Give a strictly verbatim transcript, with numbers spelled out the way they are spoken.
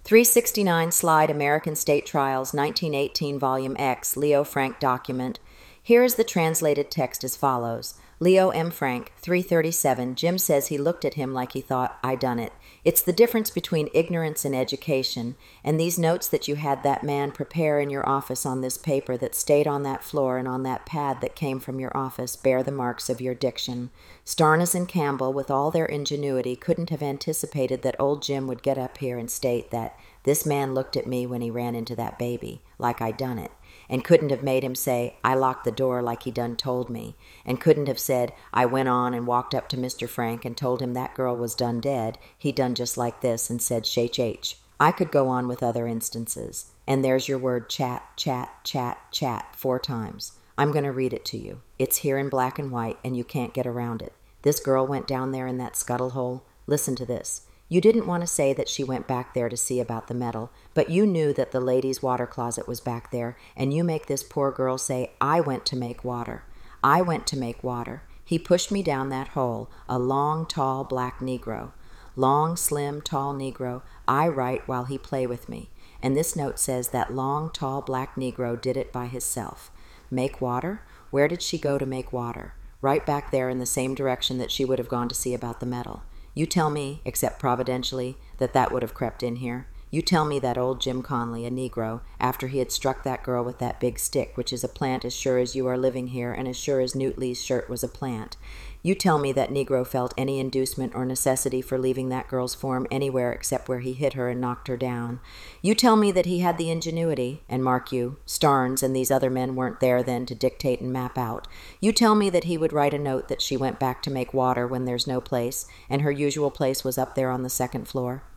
three sixty-nine Slide American State Trials, nineteen eighteen, Volume X, Leo Frank document. Here is the translated text as follows. Leo M. Frank, three thirty-seven, Jim says he looked at him like he thought, I done it. It's the difference between ignorance and education, and these notes that you had that man prepare in your office on this paper that stayed on that floor and on that pad that came from your office bear the marks of your diction. Starnes and Campbell, with all their ingenuity, couldn't have anticipated that old Jim would get up here and state that this man looked at me when he ran into that baby, like I done it, and couldn't have made him say, I locked the door like he done told me, and couldn't have said, I went on and walked up to Mister Frank and told him that girl was done dead, he done just like this and said, Shach H. I could go on with other instances, and there's your word chat, chat, chat, chat, four times. I'm going to read it to you. It's here in black and white, and you can't get around it. This girl went down there in that scuttle hole. Listen to this. You didn't want to say that she went back there to see about the metal, but you knew that the ladies' water closet was back there, and you make this poor girl say, I went to make water. I went to make water. He pushed me down that hole, a long, tall, black Negro. Long, slim, tall Negro. I write while he play with me. And this note says that long, tall, black Negro did it by hisself. Make water? Where did she go to make water? Right back there in the same direction that she would have gone to see about the metal. You tell me, except providentially, that that would have crept in here. You tell me that old Jim Conley, a Negro, after he had struck that girl with that big stick, which is a plant as sure as you are living here and as sure as Newt Lee's shirt was a plant. You tell me that Negro felt any inducement or necessity for leaving that girl's form anywhere except where he hit her and knocked her down. You tell me that he had the ingenuity, and mark you, Starnes and these other men weren't there then to dictate and map out. You tell me that he would write a note that she went back to make water when there's no place, and her usual place was up there on the second floor.